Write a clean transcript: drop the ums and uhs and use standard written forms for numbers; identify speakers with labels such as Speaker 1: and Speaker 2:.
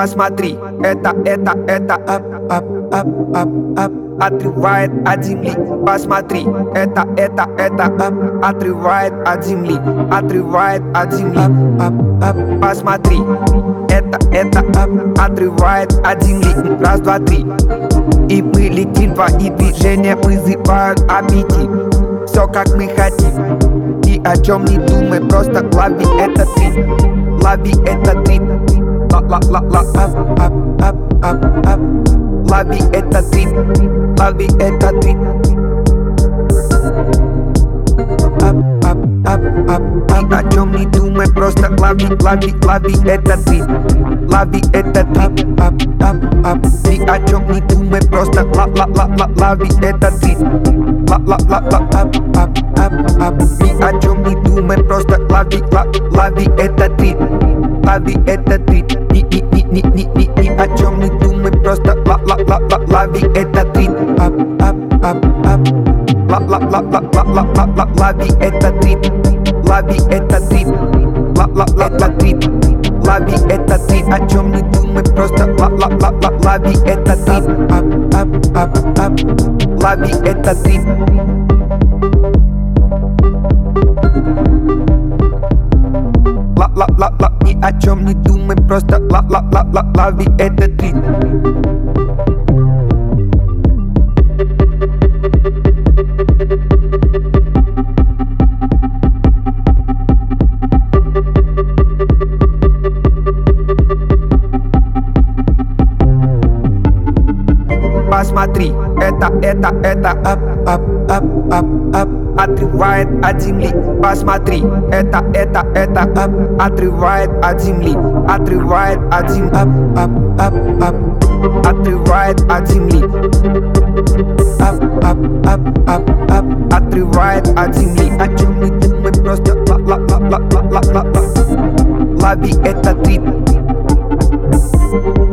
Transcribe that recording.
Speaker 1: Посмотри, это отрывает от земли. Посмотри, это отрывает от земли, отрывает от земли. Посмотри, это отрывает от земли. Раз, два, три. И мы летим, твои движения вызывают аппетит. Все как мы хотим, ни о чем не думай, просто лови этот ритм, лови этот ритм. Лови этот ритм, лови этот ритм. Ни о чем не думай, просто лови этот ритм, лови этот ритм. Ни о чем не думай, просто лови этот ритм, ни о чем не думай, просто лови этот ритм, лови этот ритм. Ни о чем не думай, просто лови этот ритм, лови этот ритм, лови этот ритм, этот ритм, лови этот ритм. О чем не думай, просто лови этот ритм, лови этот ритм. Ни о чем не думай, просто лови этот ритм. Посмотри, это отрывает от земли. Посмотри, это отрывает от земли, отрывает от земли, отрывает от земли, отрывает от земли. О чем не думай, просто лови этот ритм.